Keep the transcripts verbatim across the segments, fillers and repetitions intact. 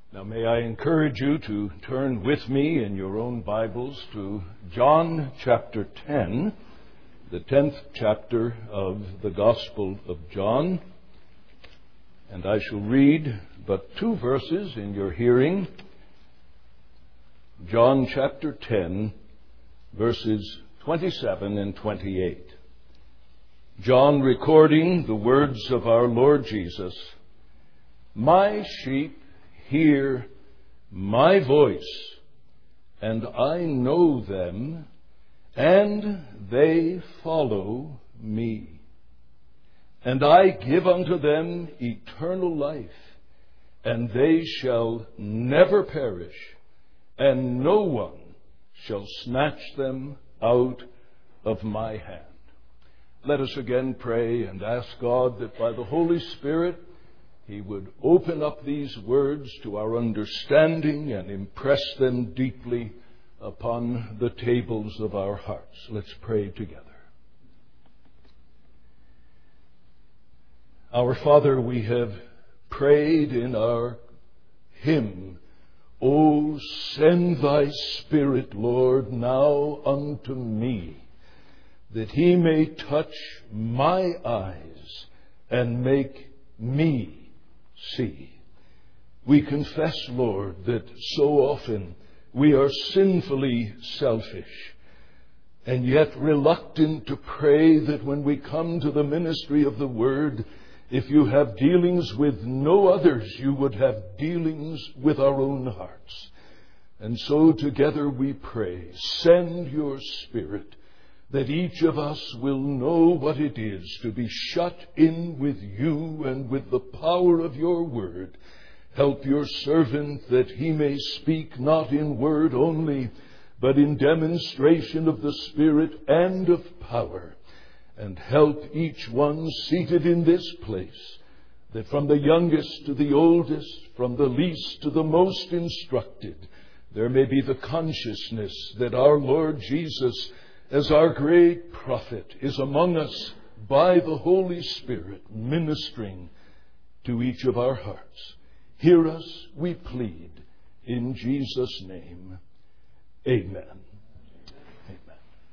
Now may I encourage you to turn with me in your own Bibles to John chapter ten, the tenth chapter of the Gospel of John. And I shall read but two verses in your hearing. John chapter ten, verses twenty-seven and twenty-eight. John recording the words of our Lord Jesus, "My sheep hear my voice, and I know them, and they follow me. And I give unto them eternal life, and they shall never perish, and no one shall snatch them out of my hand." Let us again pray and ask God that by the Holy Spirit He would open up these words to our understanding and impress them deeply upon the tables of our hearts. Let's pray together. Our Father, we have prayed in our hymn, "O send thy Spirit, Lord, now unto me, that he may touch my eyes and make me see." We confess, Lord, that so often we are sinfully selfish and yet reluctant to pray that when we come to the ministry of the Word, if you have dealings with no others, you would have dealings with our own hearts. And so together we pray, send your Spirit, that each of us will know what it is to be shut in with you and with the power of your word. Help your servant that he may speak not in word only, but in demonstration of the Spirit and of power. And help each one seated in this place, that from the youngest to the oldest, from the least to the most instructed, there may be the consciousness that our Lord Jesus, as our great prophet, is among us by the Holy Spirit, ministering to each of our hearts. Hear us, we plead, in Jesus' name. Amen. Amen.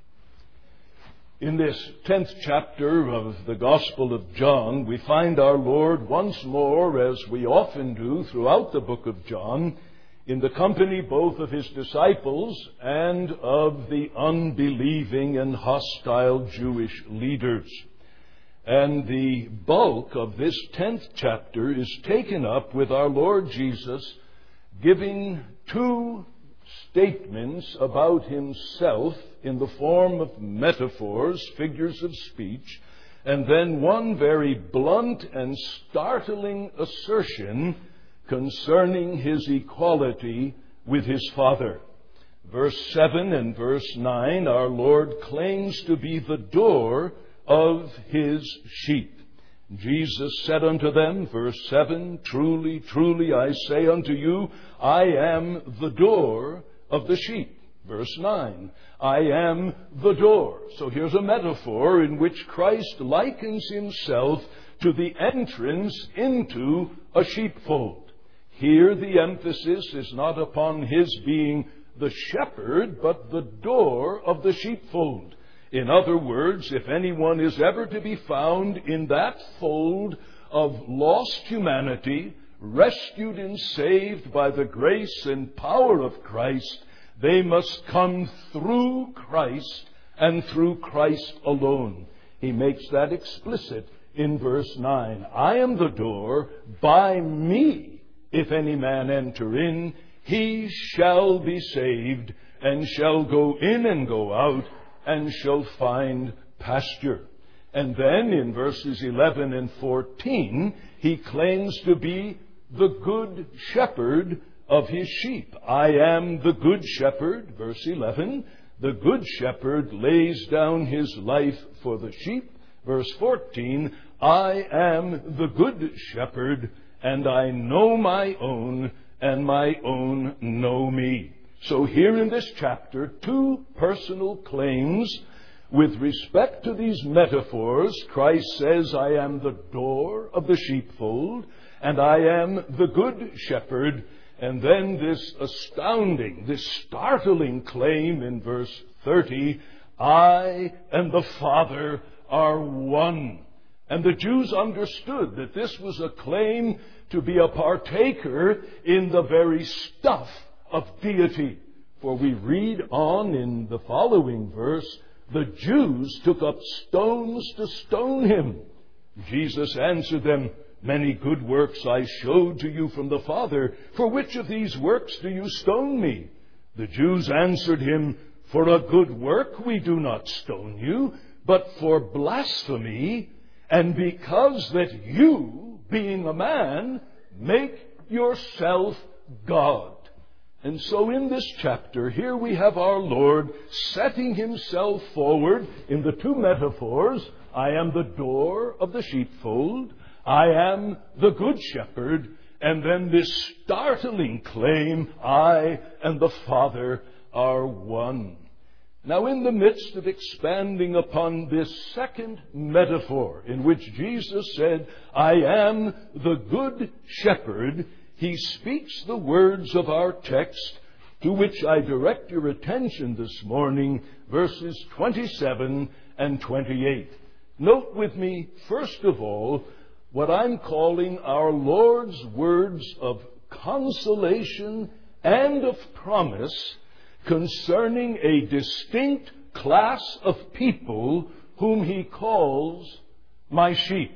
In this tenth chapter of the Gospel of John, we find our Lord once more, as we often do throughout the book of John, in the company both of his disciples and of the unbelieving and hostile Jewish leaders. And the bulk of this tenth chapter is taken up with our Lord Jesus giving two statements about himself in the form of metaphors, figures of speech, and then one very blunt and startling assertion concerning his equality with his Father. Verse seven and verse nine, our Lord claims to be the door of his sheep. Jesus said unto them, verse seven, "Truly, truly, I say unto you, I am the door of the sheep." Verse nine, "I am the door." So here's a metaphor in which Christ likens himself to the entrance into a sheepfold. Here the emphasis is not upon his being the shepherd, but the door of the sheepfold. In other words, if anyone is ever to be found in that fold of lost humanity, rescued and saved by the grace and power of Christ, they must come through Christ and through Christ alone. He makes that explicit in verse nine. "I am the door, by me if any man enter in, he shall be saved, and shall go in and go out, and shall find pasture." And then in verses eleven and fourteen, he claims to be the good shepherd of his sheep. "I am the good shepherd," verse eleven. "The good shepherd lays down his life for the sheep." Verse fourteen, "I am the good shepherd, and I know my own, and my own know me." So here in this chapter, two personal claims with respect to these metaphors. Christ says, "I am the door of the sheepfold, and I am the good shepherd." And then this astounding, this startling claim in verse thirty, I and the Father are one. And the Jews understood that this was a claim to be a partaker in the very stuff of deity. For we read on in the following verse, the Jews took up stones to stone him. Jesus answered them, many good works I showed to you from the Father. For which of these works do you stone me? The Jews answered him, for a good work we do not stone you, but for blasphemy, and because that you, being a man, make yourself God. And so in this chapter, here we have our Lord setting himself forward in the two metaphors. I am the door of the sheepfold. I am the good shepherd. And then this startling claim, I and the Father are one. Now, in the midst of expanding upon this second metaphor in which Jesus said, I am the good shepherd, he speaks the words of our text, to which I direct your attention this morning, verses twenty-seven and twenty-eight. Note with me, first of all, what I'm calling our Lord's words of consolation and of promise concerning a distinct class of people whom he calls my sheep.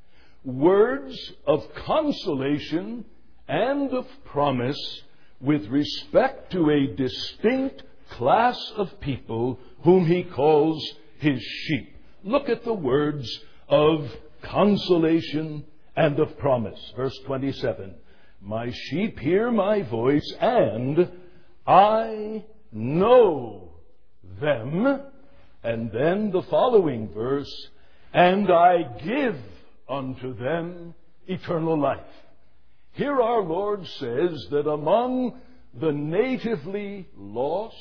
Words of consolation and of promise with respect to a distinct class of people whom he calls his sheep. Look at the words of consolation and of promise. Verse twenty-seven, my sheep hear my voice, and I know them. And then the following verse, and I give unto them eternal life. Here our Lord says that among the natively lost,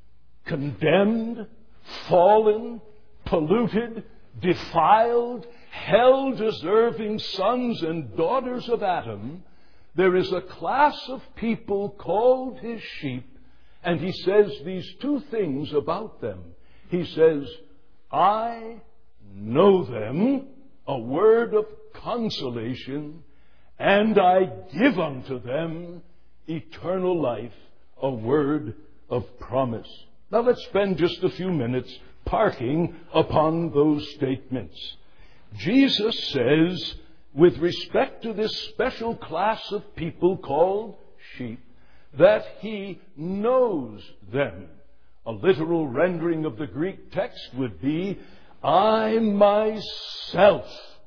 condemned, fallen, polluted, defiled, hell-deserving sons and daughters of Adam, there is a class of people called his sheep, and he says these two things about them. He says, I know them, a word of consolation, and I give unto them eternal life, a word of promise. Now let's spend just a few minutes parking upon those statements. Jesus says, with respect to this special class of people called sheep, that he knows them. A literal rendering of the Greek text would be, I myself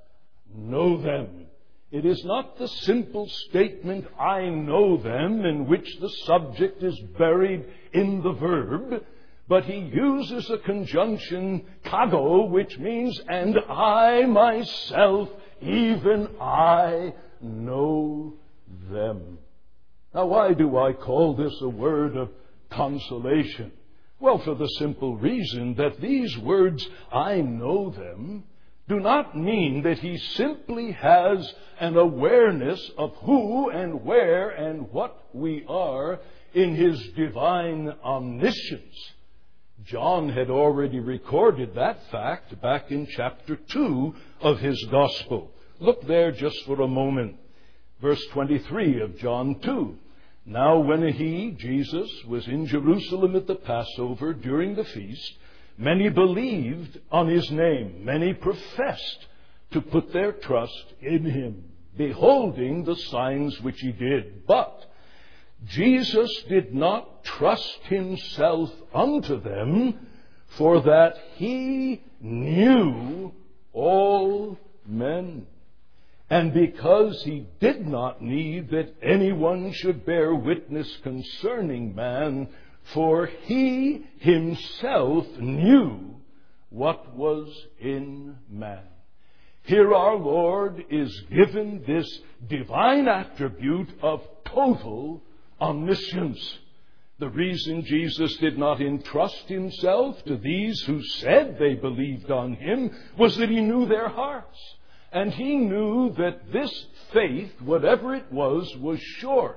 know them. It is not the simple statement, I know them, in which the subject is buried in the verb, but he uses a conjunction, kago, which means, and I myself, even I, know them. Now, why do I call this a word of consolation? Well, for the simple reason that these words, I know them, do not mean that he simply has an awareness of who and where and what we are in his divine omniscience. John had already recorded that fact back in chapter two of his gospel. Look there just for a moment. Verse twenty-three of John two. Now when he, Jesus, was in Jerusalem at the Passover during the feast, many believed on his name. Many professed to put their trust in him, beholding the signs which he did. But Jesus did not trust himself unto them, for that he knew all men. And because he did not need that anyone should bear witness concerning man, for he himself knew what was in man. Here our Lord is given this divine attribute of total omniscience. The reason Jesus did not entrust himself to these who said they believed on him was that he knew their hearts. And he knew that this faith, whatever it was, was short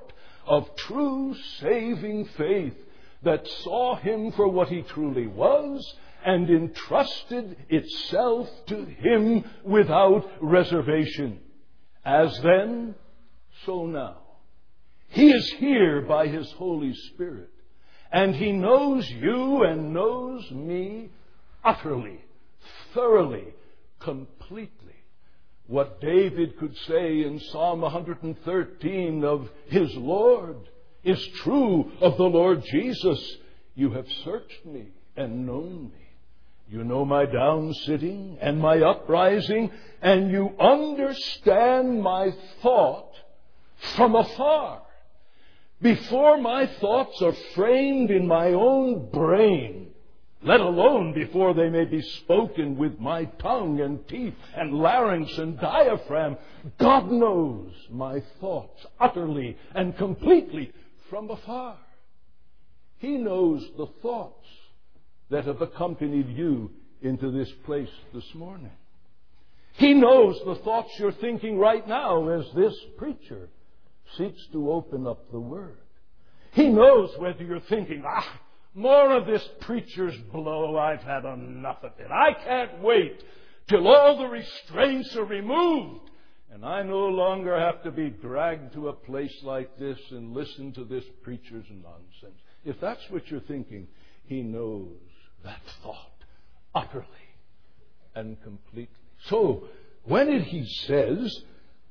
of true saving faith that saw him for what he truly was and entrusted itself to him without reservation. As then, so now. He is here by his Holy Spirit, and he knows you and knows me utterly, thoroughly, completely. What David could say in Psalm one hundred thirteen of his Lord is true of the Lord Jesus. You have searched me and known me. You know my down sitting and my uprising, and you understand my thought from afar. Before my thoughts are framed in my own brain, let alone before they may be spoken with my tongue and teeth and larynx and diaphragm, God knows my thoughts utterly and completely from afar. He knows the thoughts that have accompanied you into this place this morning. He knows the thoughts you're thinking right now as this preacher seeks to open up the Word. He knows whether you're thinking, ah, more of this preacher's blow, I've had enough of it. I can't wait till all the restraints are removed and I no longer have to be dragged to a place like this and listen to this preacher's nonsense. If that's what you're thinking, he knows that thought utterly and completely. So, when it, he says,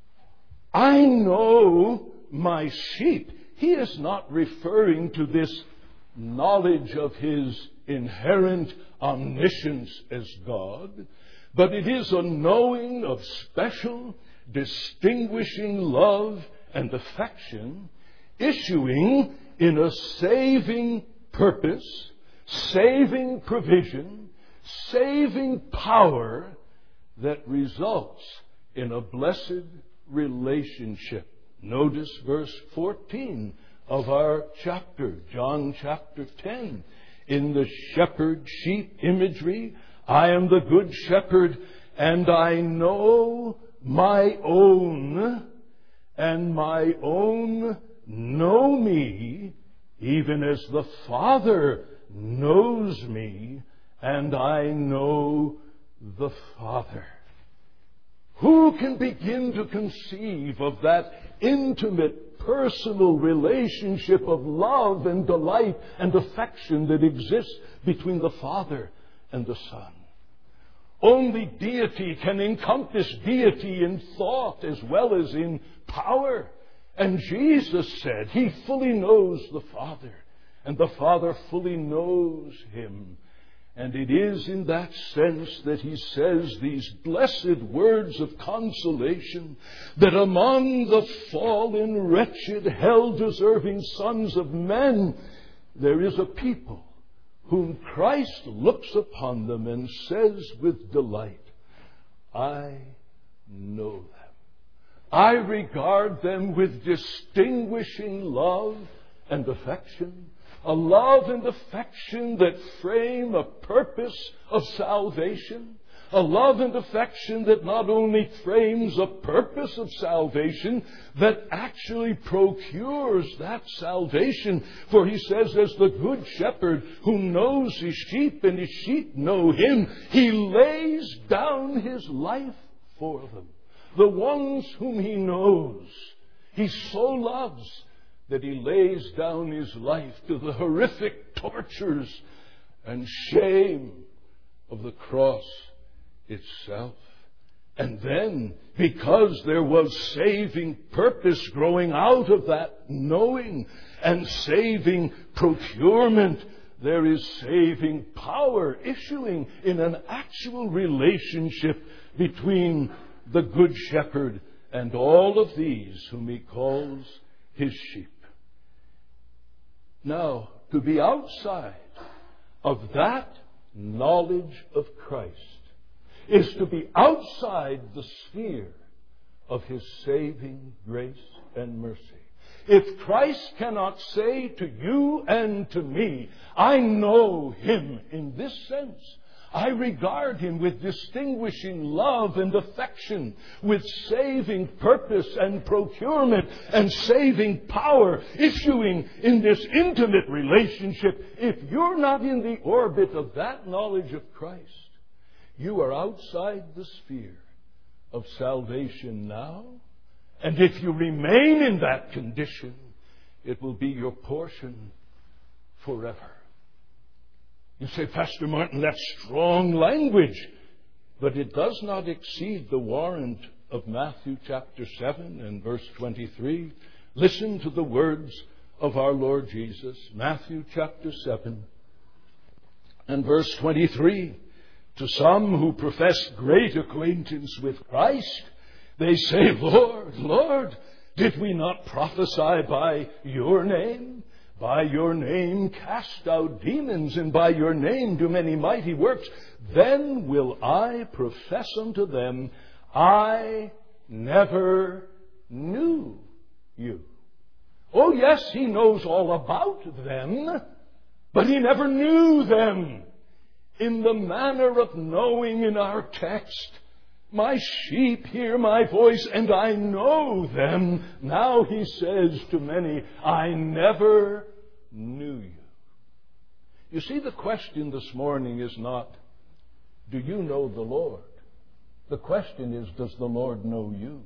I know my sheep, he is not referring to this knowledge of his inherent omniscience as God, but it is a knowing of special, distinguishing love and affection issuing in a saving purpose, saving provision, saving power that results in a blessed relationship. Notice verse fourteen of our chapter, John chapter ten. In the shepherd-sheep imagery, I am the good shepherd, and I know my own, and my own know me, even as the Father knows me, and I know the Father. Who can begin to conceive of that intimate, personal relationship of love and delight and affection that exists between the Father and the Son? Only deity can encompass deity in thought as well as in power. And Jesus said he fully knows the Father, and the Father fully knows him. And it is in that sense that he says these blessed words of consolation, that among the fallen, wretched, hell-deserving sons of men, there is a people whom Christ looks upon them and says with delight, I know them. I regard them with distinguishing love and affection, a love and affection that frame a purpose of salvation, a love and affection that not only frames a purpose of salvation, that actually procures that salvation. For he says, as the good shepherd who knows his sheep and his sheep know him, he lays down his life for them. The ones whom he knows, he so loves that he lays down his life to the horrific tortures and shame of the cross itself. And then, because there was saving purpose growing out of that knowing and saving procurement, there is saving power issuing in an actual relationship between the Good Shepherd and all of these whom he calls his sheep. Now, to be outside of that knowledge of Christ is to be outside the sphere of his saving grace and mercy. If Christ cannot say to you and to me, I know him in this sense, I regard him with distinguishing love and affection, with saving purpose and procurement and saving power, issuing in this intimate relationship. If you're not in the orbit of that knowledge of Christ, you are outside the sphere of salvation now. And if you remain in that condition, it will be your portion forever. You say, Pastor Martin, that's strong language. But it does not exceed the warrant of Matthew chapter seven and verse twenty-three. Listen to the words of our Lord Jesus. Matthew chapter seven and verse twenty-three. To some who profess great acquaintance with Christ, they say, Lord, Lord, did we not prophesy by your name? By your name cast out demons, and by your name do many mighty works. Then will I profess unto them, I never knew you. Oh yes, he knows all about them, but he never knew them. In the manner of knowing in our text, my sheep hear my voice, and I know them. Now he says to many, I never knew you. You see, the question this morning is not, do you know the Lord? The question is, does the Lord know you?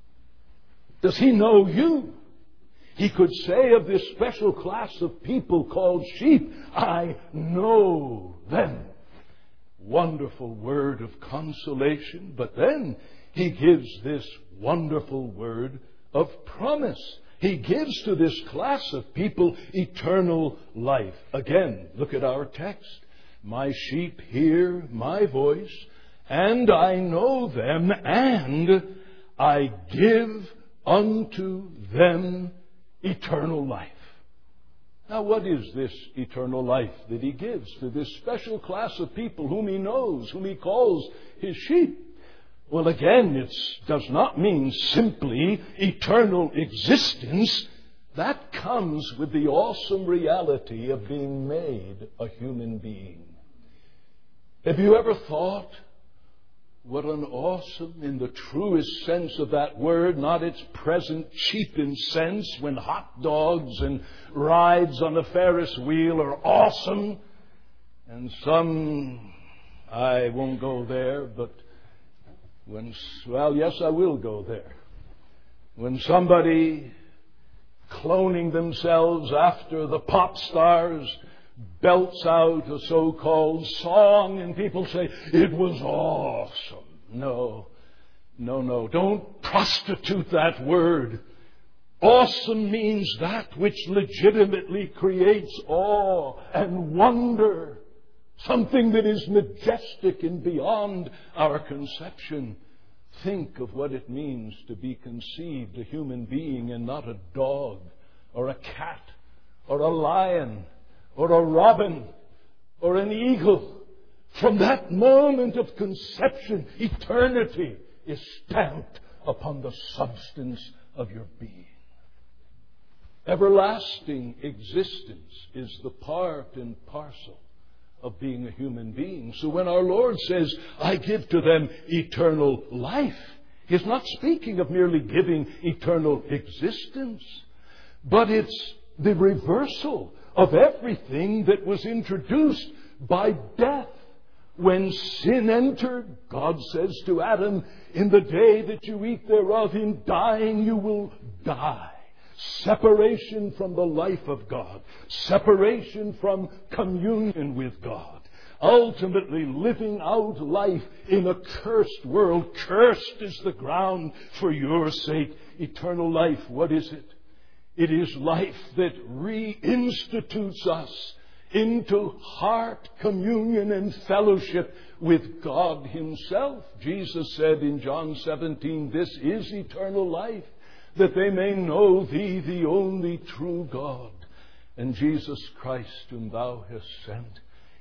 Does he know you? He could say of this special class of people called sheep, I know them. Wonderful word of consolation, but then he gives this wonderful word of promise. He gives to this class of people eternal life. Again, look at our text. My sheep hear my voice, and I know them, and I give unto them eternal life. Now, what is this eternal life that he gives to this special class of people whom he knows, whom he calls his sheep? Well, again, it does not mean simply eternal existence. That comes with the awesome reality of being made a human being. Have you ever thought what an awesome, in the truest sense of that word, not its present cheapened sense, when hot dogs and rides on a Ferris wheel are awesome, and some, I won't go there, but when, well, yes, I will go there. When somebody cloning themselves after the pop stars belts out a so-called song and people say, it was awesome. No, no, no. Don't prostitute that word. Awesome means that which legitimately creates awe and wonder. Something that is majestic and beyond our conception. Think of what it means to be conceived a human being and not a dog or a cat or a lion or a robin, or an eagle. From that moment of conception, eternity is stamped upon the substance of your being. Everlasting existence is the part and parcel of being a human being. So when our Lord says, I give to them eternal life, He's not speaking of merely giving eternal existence, but it's the reversal of everything that was introduced by death. When sin entered, God says to Adam, in the day that you eat thereof, in dying you will die. Separation from the life of God. Separation from communion with God. Ultimately living out life in a cursed world. Cursed is the ground for your sake. Eternal life, what is it? It is life that reinstitutes us into heart communion and fellowship with God Himself. Jesus said in John seventeen, this is eternal life, that they may know Thee, the only true God, and Jesus Christ whom Thou hast sent.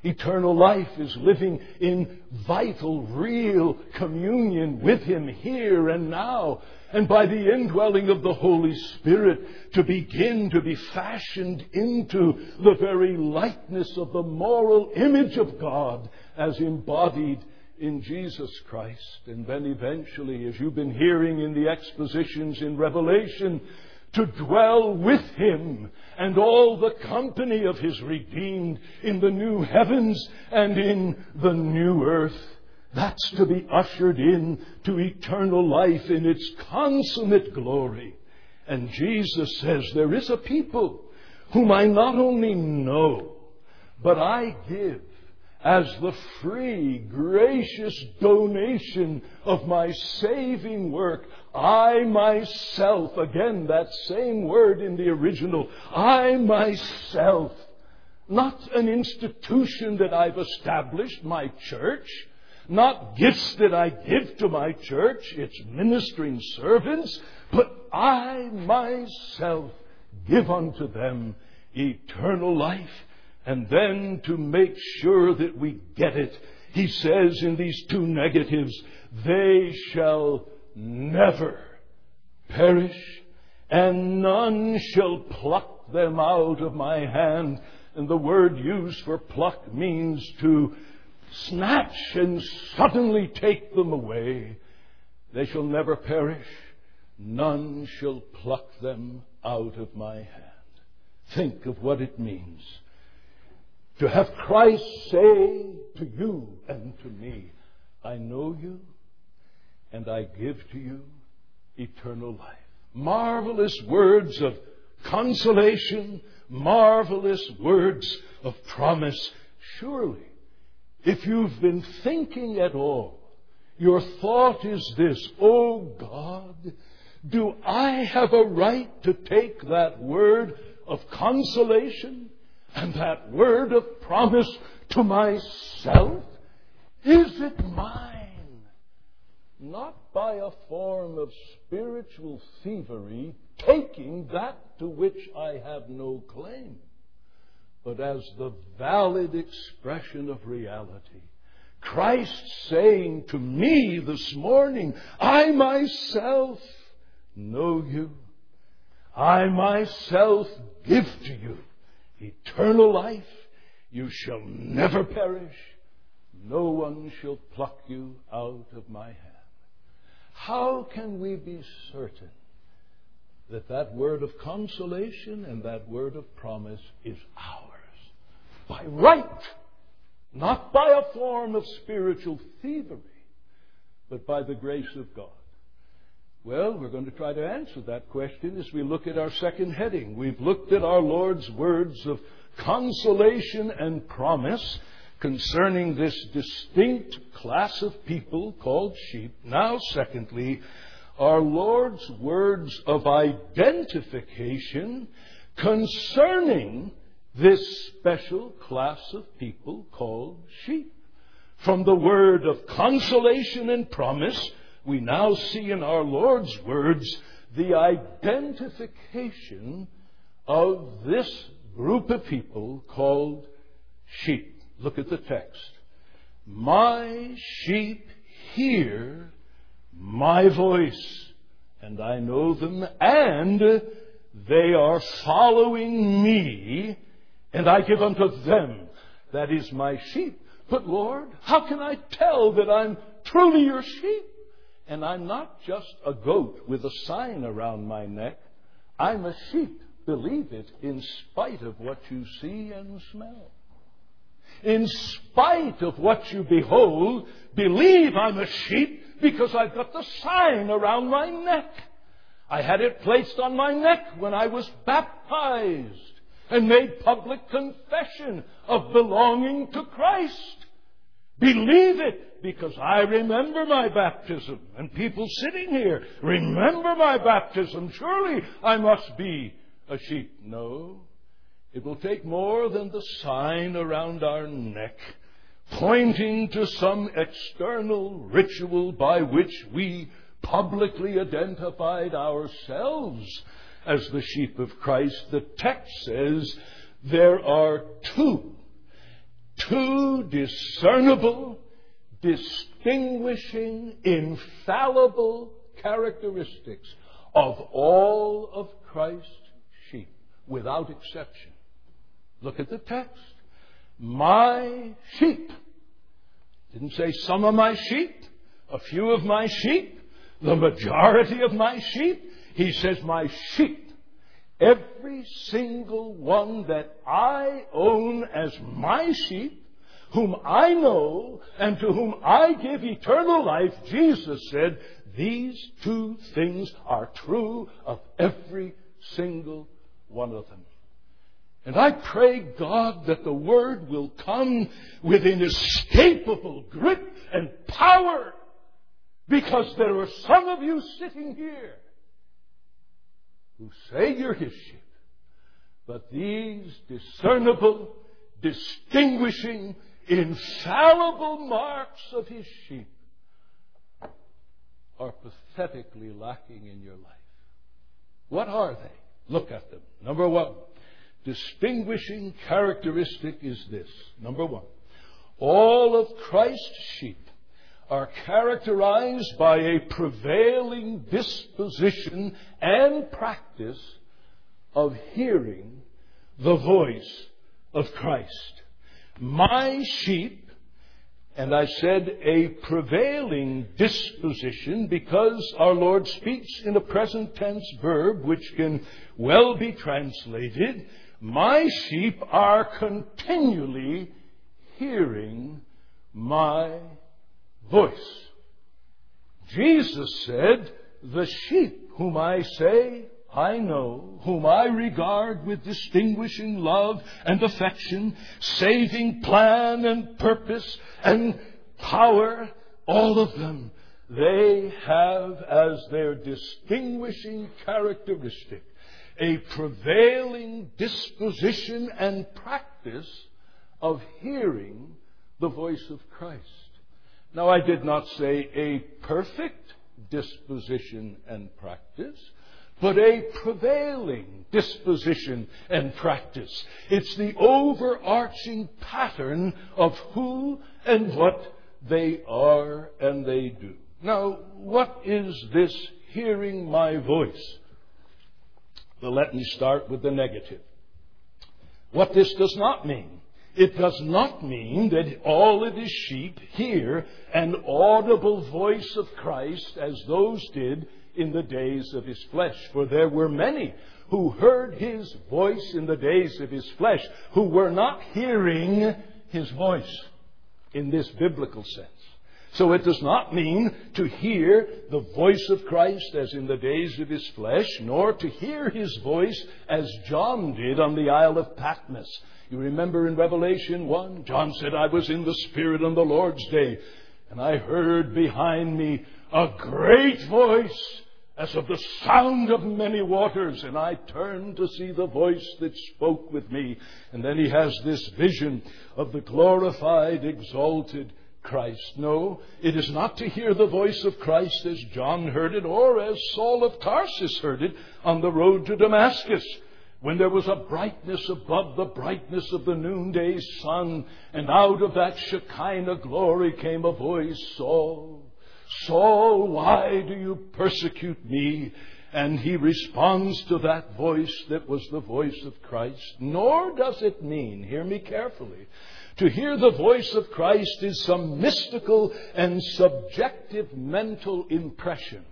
Eternal life is living in vital, real communion with Him here and now. And by the indwelling of the Holy Spirit, to begin to be fashioned into the very likeness of the moral image of God as embodied in Jesus Christ. And then eventually, as you've been hearing in the expositions in Revelation, to dwell with Him and all the company of His redeemed in the new heavens and in the new earth. That's to be ushered in to eternal life in its consummate glory. And Jesus says, there is a people whom I not only know, but I give as the free, gracious donation of my saving work. I myself, again, that same word in the original, I myself, not an institution that I've established, my church, not gifts that I give to my church, its ministering servants, but I myself give unto them eternal life. And then, to make sure that we get it, he says in these two negatives, they shall never perish, and none shall pluck them out of my hand. And the word used for pluck means to snatch and suddenly take them away. They shall never perish. None shall pluck them out of my hand. Think of what it means to have Christ say to you and to me, I know you and I give to you eternal life. Marvelous words of consolation, marvelous words of promise. Surely, if you've been thinking at all, your thought is this, oh God, do I have a right to take that word of consolation and that word of promise to myself? Is it mine? Not by a form of spiritual thievery, taking that to which I have no claim, but as the valid expression of reality. Christ saying to me this morning, I myself know you. I myself give to you eternal life. You shall never perish. No one shall pluck you out of my hand. How can we be certain that that word of consolation and that word of promise is ours? By right, not by a form of spiritual thievery, but by the grace of God. Well, we're going to try to answer that question as we look at our second heading. We've looked at our Lord's words of consolation and promise concerning this distinct class of people called sheep. Now, secondly, our Lord's words of identification concerning this special class of people called sheep. From the word of consolation and promise, we now see in our Lord's words the identification of this group of people called sheep. Look at the text. My sheep hear my voice, and I know them, and they are following me, and I give unto them, that is my sheep. But Lord, how can I tell that I'm truly your sheep? And I'm not just a goat with a sign around my neck. I'm a sheep, believe it, in spite of what you see and smell. In spite of what you behold, believe I'm a sheep because I've got the sign around my neck. I had it placed on my neck when I was baptized and made public confession of belonging to Christ. Believe it because I remember my baptism. And people sitting here remember my baptism. Surely I must be a sheep. No. It will take more than the sign around our neck, pointing to some external ritual by which we publicly identified ourselves as the sheep of Christ. The text says there are two two discernible, distinguishing, infallible characteristics of all of Christ's sheep, without exception. Look at the text. My sheep. Didn't say some of my sheep, a few of my sheep, the majority of my sheep. He says my sheep. Every single one that I own as my sheep, whom I know and to whom I give eternal life, Jesus said, these two things are true of every single one of them. And I pray, God, that the Word will come with inescapable grip and power, because there are some of you sitting here who say you're His sheep, but these discernible, distinguishing, infallible marks of His sheep are pathetically lacking in your life. What are they? Look at them. Number one, distinguishing characteristic is this. Number one, all of Christ's sheep are characterized by a prevailing disposition and practice of hearing the voice of Christ. My sheep, and I said a prevailing disposition because our Lord speaks in a present tense verb which can well be translated, my sheep are continually hearing my voice. Jesus said, the sheep whom I say I know, whom I regard with distinguishing love and affection, saving plan and purpose and power, all of them, they have as their distinguishing characteristic a prevailing disposition and practice of hearing the voice of Christ. Now, I did not say a perfect disposition and practice, but a prevailing disposition and practice. It's the overarching pattern of who and what they are and they do. Now, what is this hearing my voice? Well, let me start with the negative. What this does not mean. It does not mean that all of His sheep hear an audible voice of Christ as those did in the days of His flesh. For there were many who heard His voice in the days of His flesh, who were not hearing His voice in this biblical sense. So it does not mean to hear the voice of Christ as in the days of His flesh, nor to hear His voice as John did on the Isle of Patmos. You remember in Revelation one, John said, I was in the Spirit on the Lord's day, and I heard behind me a great voice as of the sound of many waters, and I turned to see the voice that spoke with me. And then he has this vision of the glorified, exalted Christ. No, it is not to hear the voice of Christ as John heard it, or as Saul of Tarsus heard it on the road to Damascus, when there was a brightness above the brightness of the noonday sun, and out of that Shekinah glory came a voice, Saul, Saul, why do you persecute me? And he responds to that voice that was the voice of Christ. Nor does it mean, hear me carefully, to hear the voice of Christ is some mystical and subjective mental impression.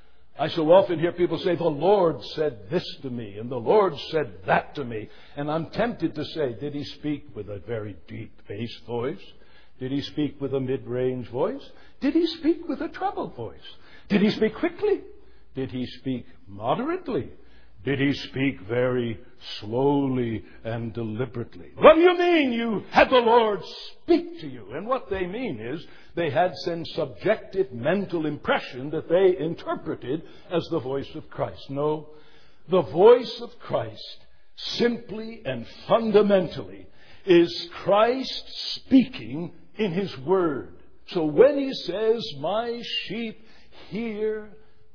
I so often hear people say, the Lord said this to me, and the Lord said that to me. And I'm tempted to say, did He speak with a very deep bass voice? Did He speak with a mid-range voice? Did He speak with a treble voice? Did He speak quickly? Did He speak moderately? Did He speak very slowly and deliberately? What do you mean you had the Lord speak to you? And what they mean is they had some subjective mental impression that they interpreted as the voice of Christ. No, the voice of Christ simply and fundamentally is Christ speaking in His Word. So when He says, my sheep hear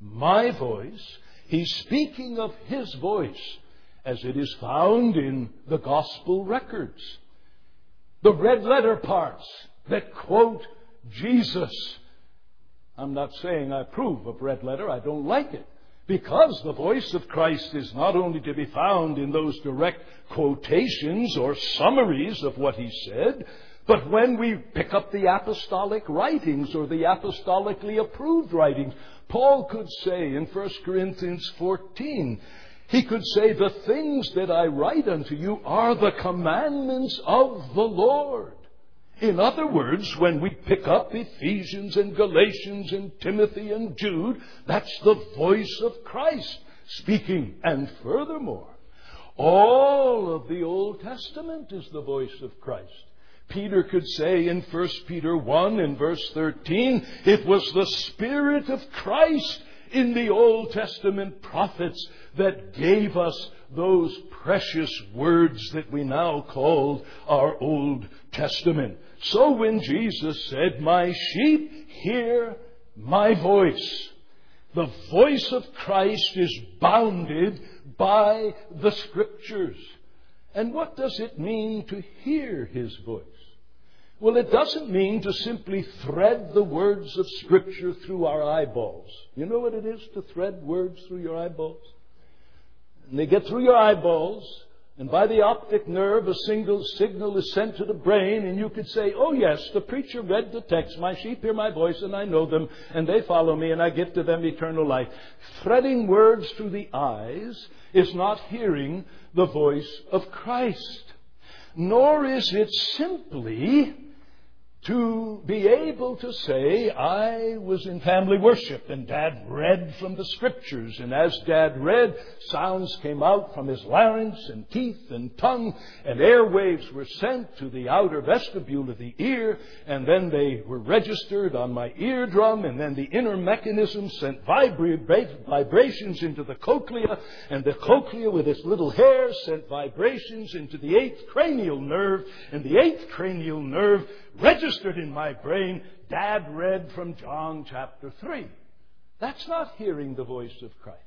my voice, He's speaking of His voice as it is found in the gospel records. The red letter parts that quote Jesus. I'm not saying I approve of red letter. I don't like it. Because the voice of Christ is not only to be found in those direct quotations or summaries of what he said, but when we pick up the apostolic writings or the apostolically approved writings. Paul could say in First Corinthians fourteen, he could say, the things that I write unto you are the commandments of the Lord. In other words, when we pick up Ephesians and Galatians and Timothy and Jude, that's the voice of Christ speaking. And furthermore, all of the Old Testament is the voice of Christ. Peter could say in First Peter one and verse thirteen, it was the Spirit of Christ in the Old Testament prophets that gave us those precious words that we now call our Old Testament. So when Jesus said, my sheep hear my voice, the voice of Christ is bounded by the Scriptures. And what does it mean to hear his voice? Well, it doesn't mean to simply thread the words of Scripture through our eyeballs. You know what it is to thread words through your eyeballs? And they get through your eyeballs, and by the optic nerve, a single signal is sent to the brain, and you could say, oh yes, the preacher read the text, my sheep hear my voice, and I know them, and they follow me, and I give to them eternal life. Threading words through the eyes is not hearing the voice of Christ. Nor is it simply to be able to say, I was in family worship and Dad read from the Scriptures. And as Dad read, sounds came out from his larynx and teeth and tongue, and airwaves were sent to the outer vestibule of the ear, and then they were registered on my eardrum, and then the inner mechanism sent vibra- vibrations into the cochlea, and the cochlea with its little hairs sent vibrations into the eighth cranial nerve, and the eighth cranial nerve registered in my brain, Dad read from John chapter three. That's not hearing the voice of Christ.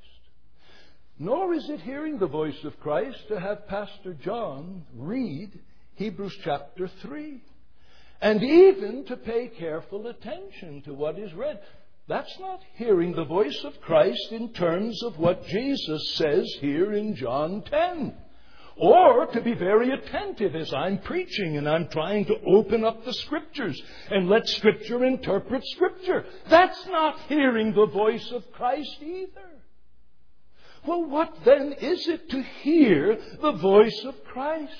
Nor is it hearing the voice of Christ to have Pastor John read Hebrews chapter three. And even to pay careful attention to what is read. That's not hearing the voice of Christ in terms of what Jesus says here in John ten. Or to be very attentive as I'm preaching and I'm trying to open up the Scriptures and let Scripture interpret Scripture. That's not hearing the voice of Christ either. Well, what then is it to hear the voice of Christ?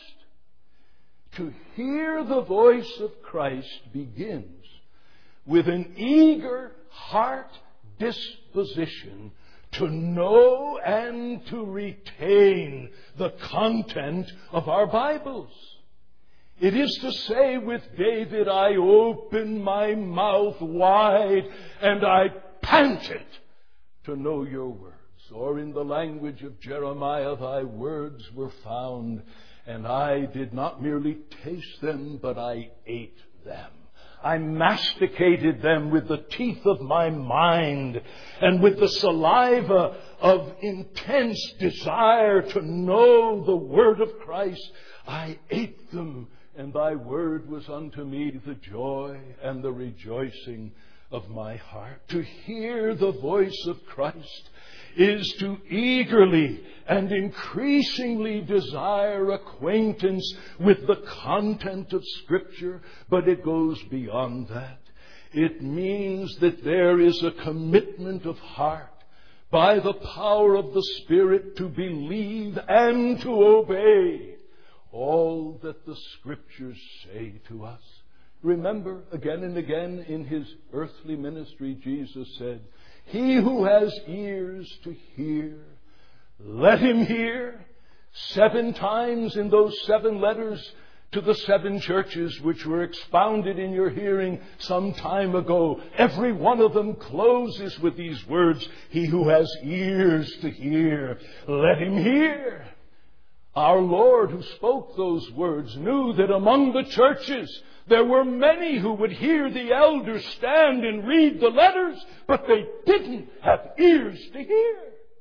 To hear the voice of Christ begins with an eager heart disposition to know and to retain the content of our Bibles. It is to say with David, I open my mouth wide and I panted to know your words. Or in the language of Jeremiah, thy words were found, and I did not merely taste them, but I ate them. I masticated them with the teeth of my mind and with the saliva of intense desire to know the word of Christ. I ate them, and thy word was unto me the joy and the rejoicing of my heart. To hear the voice of Christ is to eagerly and increasingly desire acquaintance with the content of Scripture, but it goes beyond that. It means that there is a commitment of heart by the power of the Spirit to believe and to obey all that the Scriptures say to us. Remember, again and again in his earthly ministry, Jesus said, he who has ears to hear, let him hear. Seven times in those seven letters to the seven churches which were expounded in your hearing some time ago, every one of them closes with these words, he who has ears to hear, let him hear. Our Lord, who spoke those words, knew that among the churches there were many who would hear the elders stand and read the letters, but they didn't have ears to hear.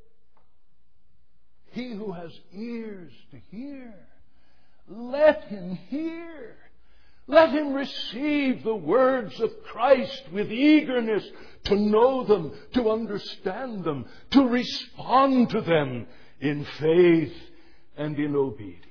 He who has ears to hear, let him hear. Let him receive the words of Christ with eagerness to know them, to understand them, to respond to them in faith and in obedience.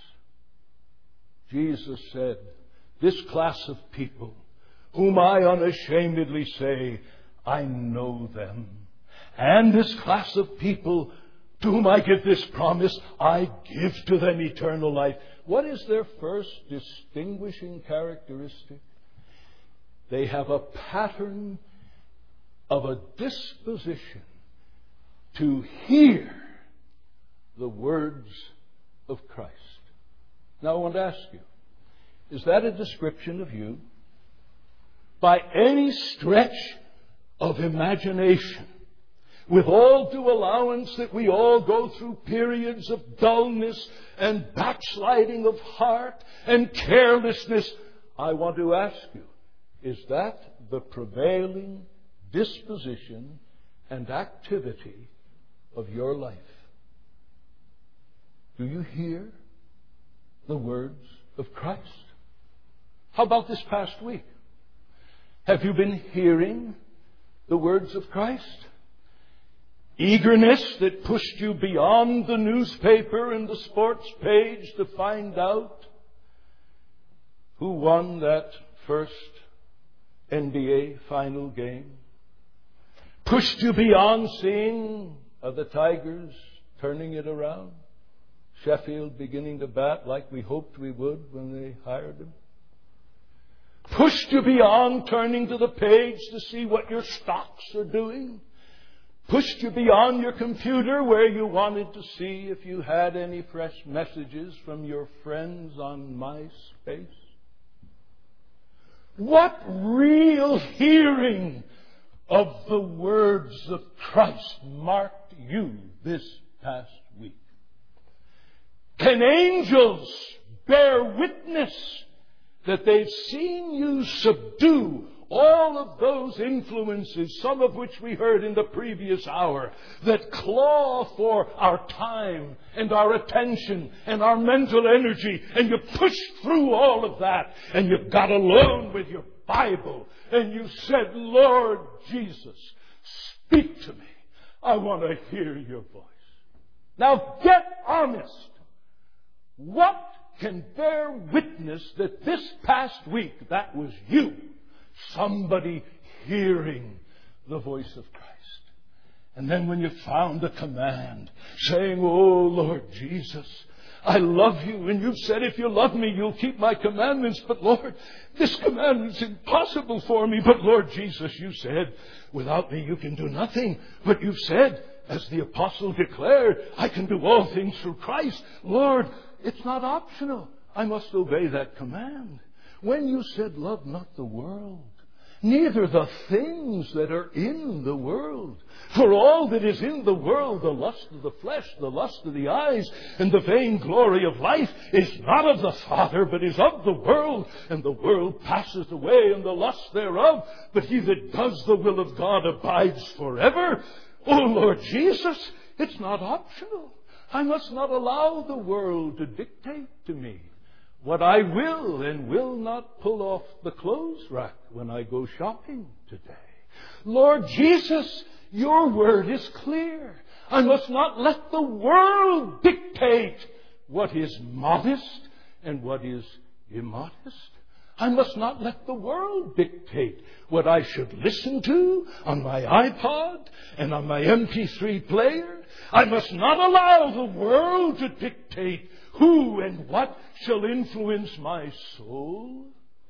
Jesus said, this class of people, whom I unashamedly say, I know them. And this class of people, to whom I give this promise, I give to them eternal life. What is their first distinguishing characteristic? They have a pattern of a disposition to hear the words of Christ. Now I want to ask you, is that a description of you? By any stretch of imagination, with all due allowance that we all go through periods of dullness and backsliding of heart and carelessness, I want to ask you, is that the prevailing disposition and activity of your life? Do you hear the words of Christ? How about this past week? Have you been hearing the words of Christ? Eagerness that pushed you beyond the newspaper and the sports page to find out who won that first N B A final game. Pushed you beyond seeing uh, the Tigers turning it around. Sheffield beginning to bat like we hoped we would when they hired him. Pushed you beyond turning to the page to see what your stocks are doing. Pushed you beyond your computer where you wanted to see if you had any fresh messages from your friends on MySpace. What real hearing of the words of Christ marked you this past week? Can angels bear witness that they've seen you subdue all of those influences, some of which we heard in the previous hour, that claw for our time and our attention and our mental energy, and you push through all of that, and you got alone with your Bible, and you said, Lord Jesus, speak to me. I want to hear your voice. Now get honest. What can bear witness that this past week that was you? Somebody hearing the voice of Christ. And then when you found a command saying, oh Lord Jesus, I love you, and you've said if you love me you'll keep my commandments, but Lord, this commandment's impossible for me. But Lord Jesus, you said without me you can do nothing. But you've said, as the apostle declared, I can do all things through Christ. Lord, it's not optional. I must obey that command. When you said, love not the world, neither the things that are in the world. For all that is in the world, the lust of the flesh, the lust of the eyes, and the vain glory of life, is not of the Father, but is of the world. And the world passes away, and the lust thereof. But he that does the will of God abides forever. Oh, Lord Jesus, it's not optional. I must not allow the world to dictate to me what I will and will not pull off the clothes rack when I go shopping today. Lord Jesus, your word is clear. I must not let the world dictate what is modest and what is immodest. I must not let the world dictate what I should listen to on my iPod and on my M P three player. I must not allow the world to dictate who and what shall influence my soul.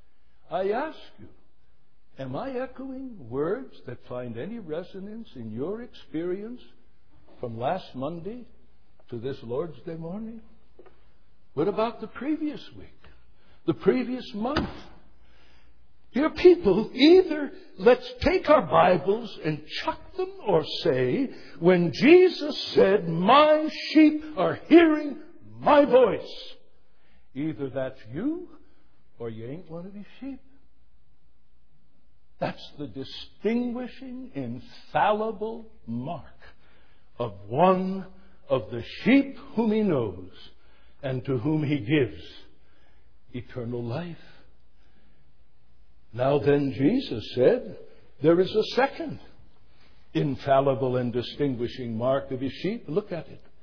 I ask you, am I echoing words that find any resonance in your experience from last Monday to this Lord's Day morning? What about the previous week? The previous month? Dear people, either let's take our Bibles and chuck them, or say, when Jesus said, my sheep are hearing my voice, either that's you or you ain't one of his sheep. That's the distinguishing, infallible mark of one of the sheep whom he knows and to whom he gives eternal life. Now then, Jesus said, there is a second infallible and distinguishing mark of his sheep. Look at it.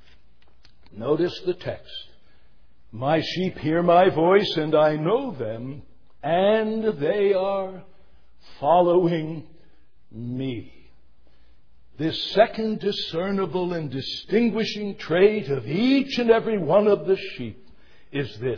Notice the text. My sheep hear my voice, and I know them, and they are following me. This second discernible and distinguishing trait of each and every one of the sheep is this.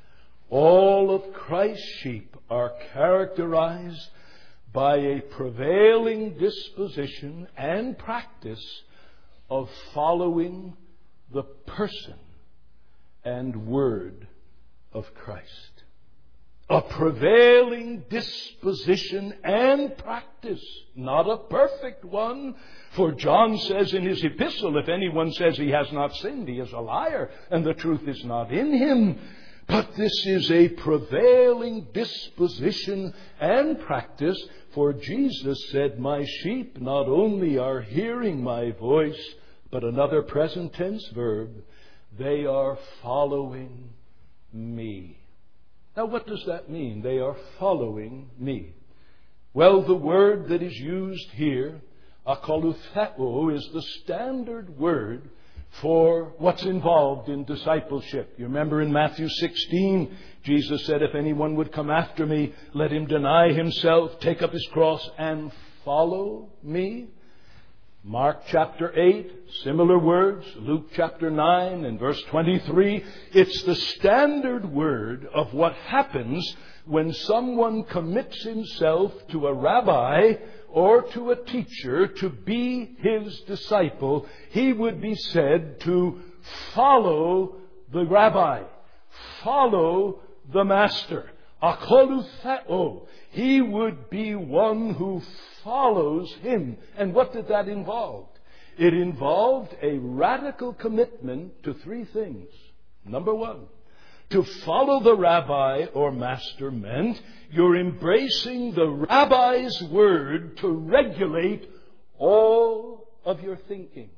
All of Christ's sheep are characterized by a prevailing disposition and practice of following the person and word of Christ. A prevailing disposition and practice, not a perfect one. For John says in his epistle, if anyone says he has not sinned, he is a liar, and the truth is not in him. But this is a prevailing disposition and practice, for Jesus said, my sheep not only are hearing my voice, but another present tense verb, they are following me. Now, what does that mean? They are following me. Well, the word that is used here, akoloutheo, is the standard word for what's involved in discipleship. You remember in Matthew sixteen, Jesus said, if anyone would come after me, let him deny himself, take up his cross, and follow me. Mark chapter eight, similar words. Luke chapter nine and verse twenty-three. It's the standard word of what happens when someone commits himself to a rabbi or to a teacher to be his disciple. He would be said to follow the rabbi, follow the master. Akoloutheo. He would be one who follows him. And what did that involve? It involved a radical commitment to three things. Number one, to follow the rabbi or master meant you're embracing the rabbi's word to regulate all of your thinking.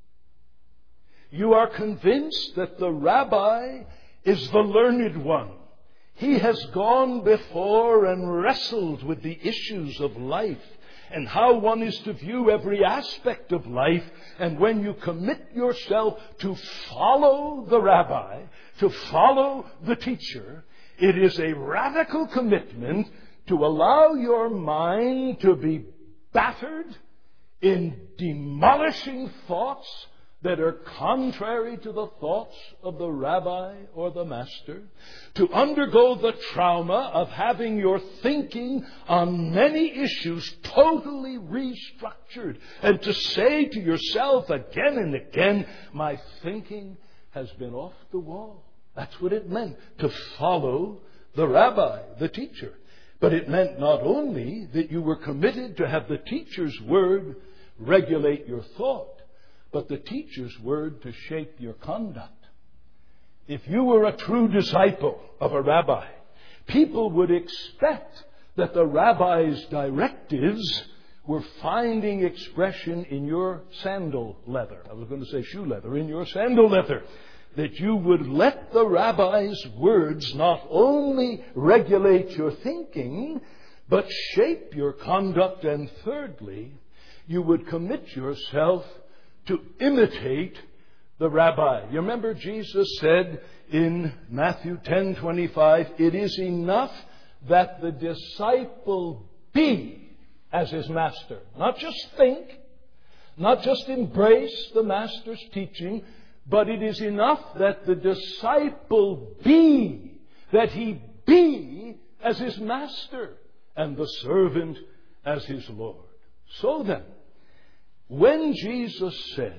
You are convinced that the rabbi is the learned one. He has gone before and wrestled with the issues of life and how one is to view every aspect of life. And when you commit yourself to follow the rabbi, to follow the teacher, it is a radical commitment to allow your mind to be battered in demolishing thoughts that are contrary to the thoughts of the rabbi or the master, to undergo the trauma of having your thinking on many issues totally restructured, and to say to yourself again and again, my thinking has been off the wall. That's what it meant to follow the rabbi, the teacher. But it meant not only that you were committed to have the teacher's word regulate your thought, but the teacher's word to shape your conduct. If you were a true disciple of a rabbi, people would expect that the rabbi's directives were finding expression in your sandal leather. I was going to say shoe leather, in your sandal leather. That you would let the rabbi's words not only regulate your thinking, but shape your conduct. And thirdly, you would commit yourself to imitate the rabbi. You remember Jesus said in Matthew ten twenty-five, it is enough that the disciple be as his master. Not just think, not just embrace the master's teaching, but it is enough that the disciple be, that he be as his master, and the servant as his Lord. So then, when Jesus said,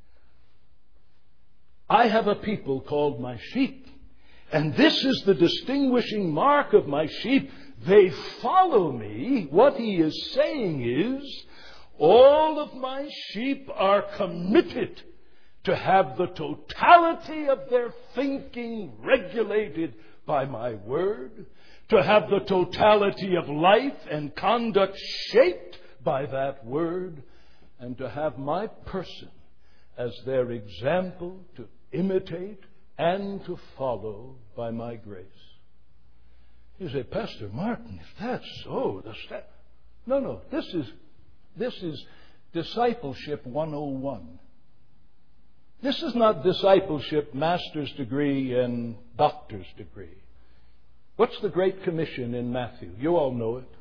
I have a people called my sheep, and this is the distinguishing mark of my sheep, they follow me, what he is saying is, all of my sheep are committed to have the totality of their thinking regulated by my word, to have the totality of life and conduct shaped by that word, and to have my person as their example to imitate and to follow by my grace. You say, Pastor Martin, if that's so, the sta-. No, no, this is, this is discipleship one oh one. This is not discipleship master's degree and doctor's degree. What's the Great Commission in Matthew? You all know it.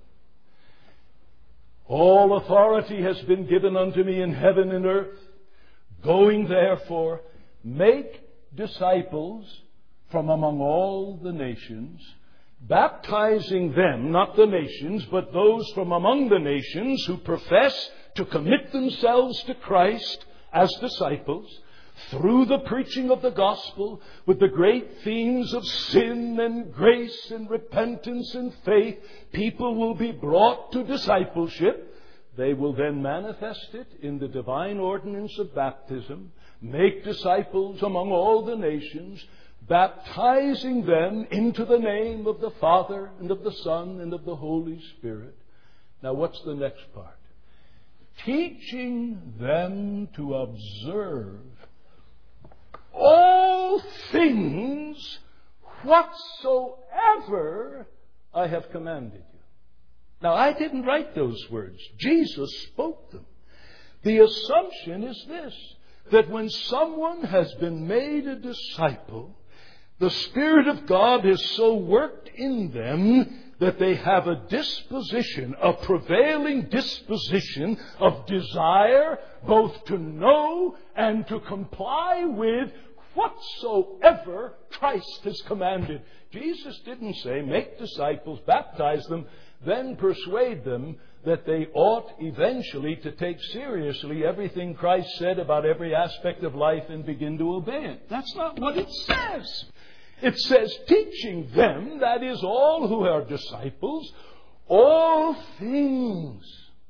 All authority has been given unto me in heaven and earth. Going therefore, make disciples from among all the nations, baptizing them, not the nations, but those from among the nations who profess to commit themselves to Christ as disciples, through the preaching of the gospel, with the great themes of sin and grace and repentance and faith. People will be brought to discipleship. They will then manifest it in the divine ordinance of baptism, make disciples among all the nations, baptizing them into the name of the Father and of the Son and of the Holy Spirit. Now, what's the next part? Teaching them to observe all things whatsoever I have commanded you. Now, I didn't write those words. Jesus spoke them. The assumption is this, that when someone has been made a disciple, the Spirit of God is so worked in them that they have a disposition, a prevailing disposition of desire both to know and to comply with whatsoever Christ has commanded. Jesus didn't say, make disciples, baptize them, then persuade them that they ought eventually to take seriously everything Christ said about every aspect of life and begin to obey it. That's not what it says. It says, teaching them, that is, all who are disciples, all things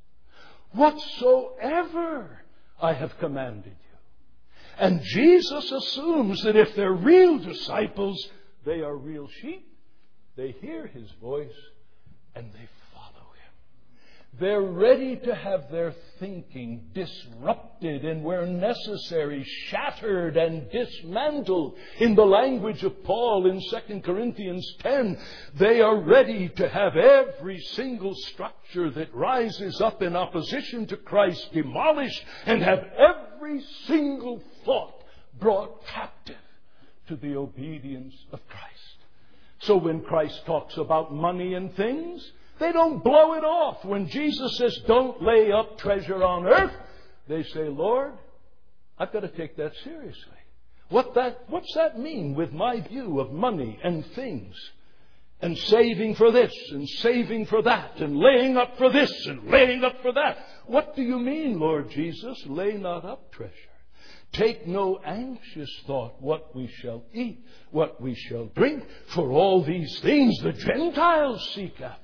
whatsoever I have commanded you. And Jesus assumes that if they're real disciples, they are real sheep. They hear His voice and they follow Him. They're ready to have their thinking disrupted and, where necessary, shattered and dismantled. In the language of Paul in Second Corinthians ten, they are ready to have every single structure that rises up in opposition to Christ demolished and have every single thought brought captive to the obedience of Christ. So when Christ talks about money and things, they don't blow it off. When Jesus says, don't lay up treasure on earth, they say, Lord, I've got to take that seriously. What that, what's that mean with my view of money and things? And saving for this and saving for that and laying up for this and laying up for that. What do you mean, Lord Jesus? Lay not up treasure. Take no anxious thought what we shall eat, what we shall drink, for all these things the Gentiles seek after.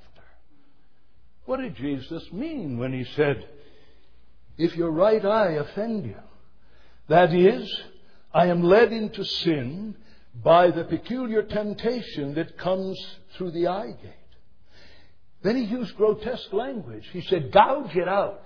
What did Jesus mean when He said, if your right eye offend you, that is, I am led into sin by the peculiar temptation that comes through the eye gate. Then He used grotesque language. He said, gouge it out.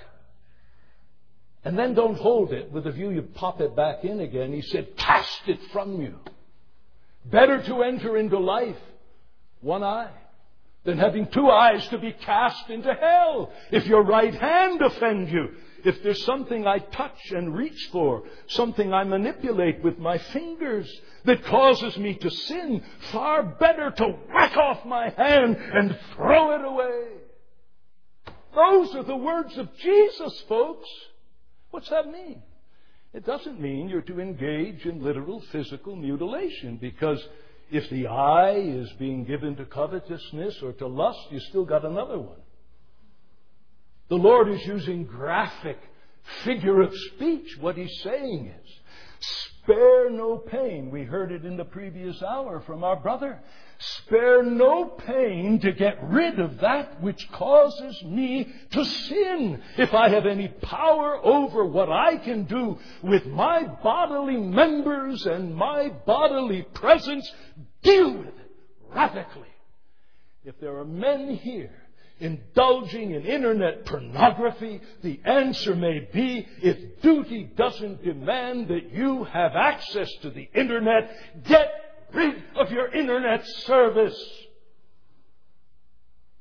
And then don't hold it with a view you pop it back in again. He said, cast it from you. Better to enter into life one eye than having two eyes to be cast into hell. If your right hand offend you, if there's something I touch and reach for, something I manipulate with my fingers that causes me to sin, far better to whack off my hand and throw it away. Those are the words of Jesus, folks. What's that mean? It doesn't mean you're to engage in literal physical mutilation, because if the eye is being given to covetousness or to lust, you still got another one. The Lord is using graphic figure of speech. What He's saying is, spare no pain. We heard it in the previous hour from our brother. Spare no pain to get rid of that which causes me to sin. If I have any power over what I can do with my bodily members and my bodily presence, deal with it radically. If there are men here indulging in internet pornography, the answer may be, if duty doesn't demand that you have access to the internet, get rid of your internet service.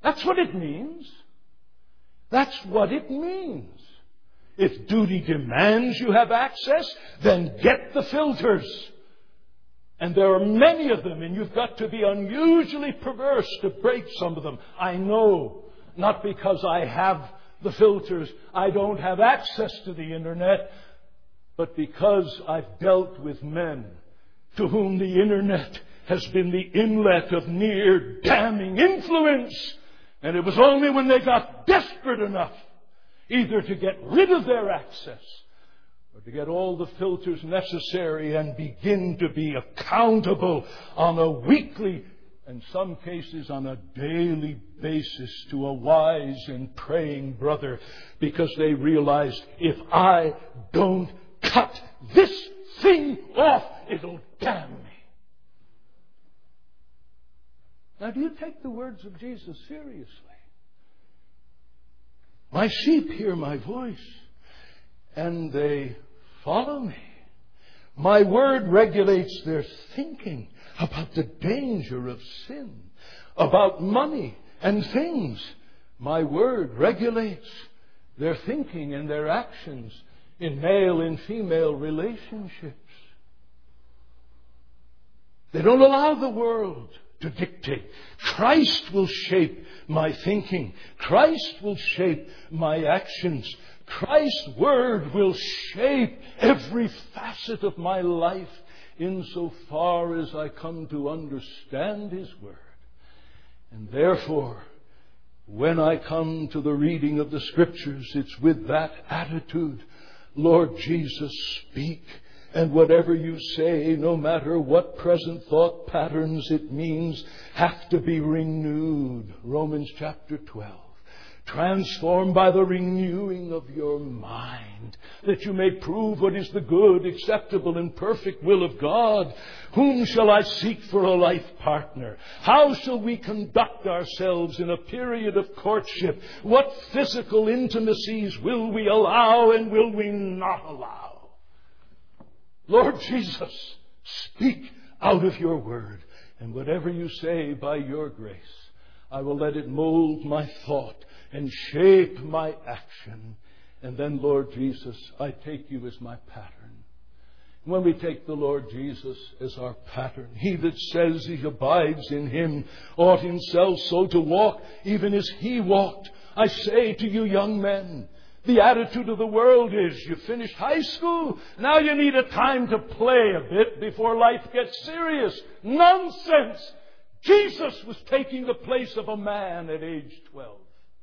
That's what it means. That's what it means. If duty demands you have access, then get the filters. And there are many of them, and you've got to be unusually perverse to break some of them. I know, not because I have the filters, I don't have access to the internet, but because I've dealt with men to whom the internet has been the inlet of near damning influence. And it was only when they got desperate enough either to get rid of their access or to get all the filters necessary and begin to be accountable on a weekly, in some cases on a daily basis, to a wise and praying brother, because they realized, if I don't cut this thing off, it'll damn me. Now, do you take the words of Jesus seriously? My sheep hear my voice, and they follow me. My word regulates their thinking about the danger of sin, about money and things. My word regulates their thinking and their actions in male and female relationships. They don't allow the world to dictate. Christ will shape my thinking. Christ will shape my actions. Christ's word will shape every facet of my life insofar as I come to understand His word. And therefore, when I come to the reading of the Scriptures, it's with that attitude. Lord Jesus, speak. And whatever you say, no matter what present thought patterns it means, have to be renewed. Romans chapter twelve. Transformed by the renewing of your mind, that you may prove what is the good, acceptable, and perfect will of God. Whom shall I seek for a life partner? How shall we conduct ourselves in a period of courtship? What physical intimacies will we allow and will we not allow? Lord Jesus, speak out of your word, and whatever you say by your grace, I will let it mold my thought and shape my action. And then, Lord Jesus, I take you as my pattern. When we take the Lord Jesus as our pattern, he that says he abides in him ought himself so to walk, even as he walked. I say to you, young men, the attitude of the world is, you finished high school, now you need a time to play a bit before life gets serious. Nonsense! Jesus was taking the place of a man at age twelve.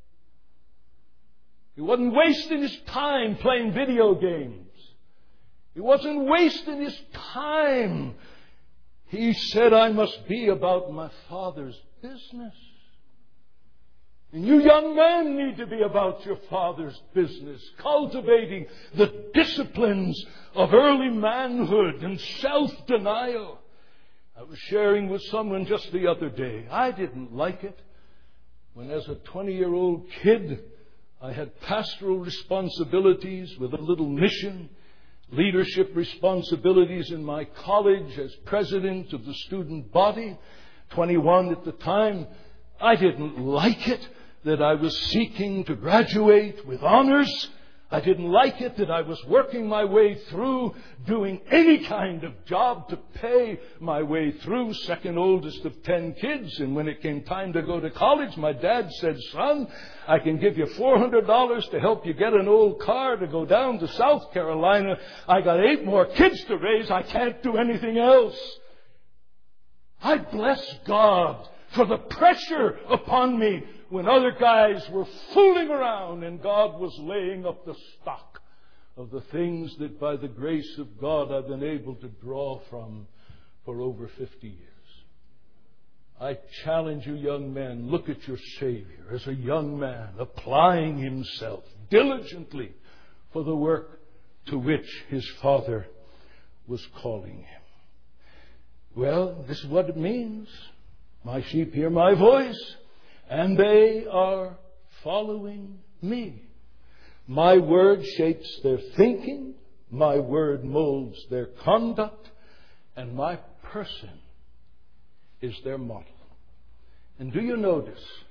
He wasn't wasting his time playing video games. He wasn't wasting his time. He said, I must be about my Father's business. And you young men need to be about your Father's business, cultivating the disciplines of early manhood and self-denial. I was sharing with someone just the other day. I didn't like it when, as a twenty-year-old kid, I had pastoral responsibilities with a little mission, leadership responsibilities in my college as president of the student body, twenty-one at the time. I didn't like it that I was seeking to graduate with honors. I didn't like it that I was working my way through, doing any kind of job to pay my way through, second oldest of ten kids. And when it came time to go to college, my dad said, son, I can give you four hundred dollars to help you get an old car to go down to South Carolina. I got eight more kids to raise. I can't do anything else. I bless God for the pressure upon me when other guys were fooling around and God was laying up the stock of the things that by the grace of God I've been able to draw from for over fifty years. I challenge you young men, look at your Savior as a young man applying himself diligently for the work to which his Father was calling him. Well, this is what it means. My sheep hear my voice, and they are following me. My word shapes their thinking. My word molds their conduct. And my person is their model. And do you notice,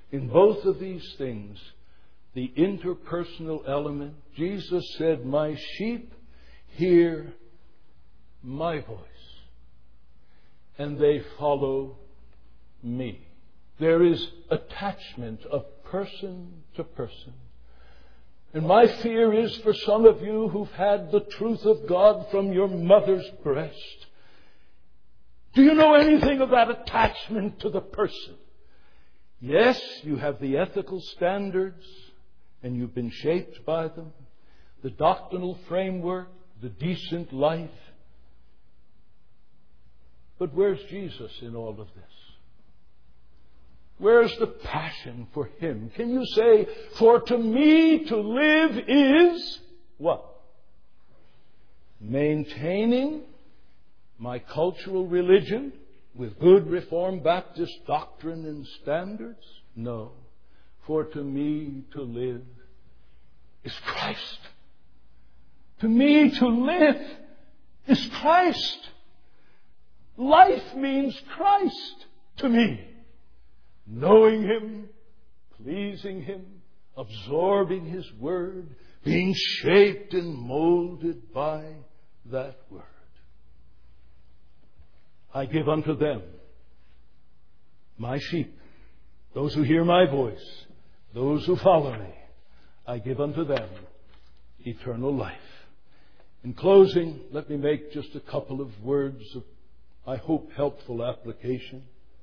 In both of these things, the interpersonal element, Jesus said, my sheep hear my voice, and they follow me. There is attachment of person to person. And my fear is for some of you who've had the truth of God from your mother's breast. Do you know anything of that attachment to the person? Yes, you have the ethical standards, and you've been shaped by them, the doctrinal framework, the decent life. But where's Jesus in all of this? Where's the passion for Him? Can you say, for to me to live is what? Maintaining my cultural religion with good Reformed Baptist doctrine and standards? No. For to me to live is Christ. To me to live is Christ. Life means Christ to me. Knowing Him, pleasing Him, absorbing His Word, being shaped and molded by that Word. I give unto them, my sheep, those who hear my voice, those who follow me, I give unto them eternal life. In closing, let me make just a couple of words of, I hope, helpful application.